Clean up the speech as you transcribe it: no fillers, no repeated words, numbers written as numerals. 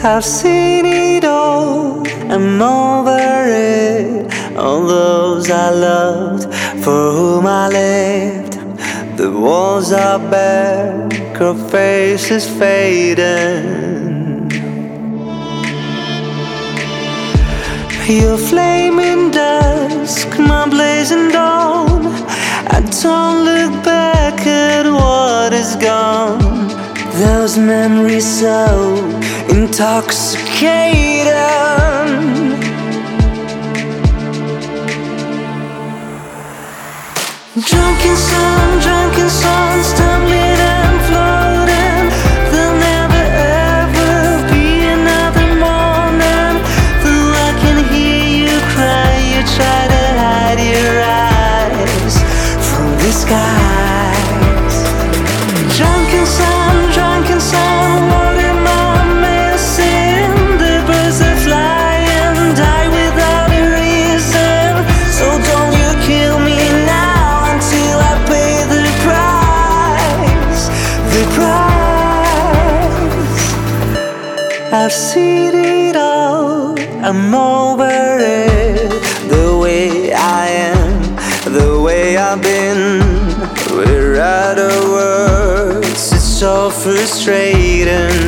I've seen it all, I'm over it. All those I loved, for whom I lived. The walls are bare, her face is fading. Your flaming dusk, my blazing dawn. I don't look back at what is gone. Those memories so intoxicating. Drunken sun, stumbling and floating. There'll never ever be another morning. Though I can hear you cry, you try to hide your eyes from the skies. Drunken sun, what am I missing? The birds are flying, die without a reason. So don't you kill me now until I pay the price, the price. I've seen it all, I'm over it. The way I am, the way I've been. We're out of words, it's so frustrating.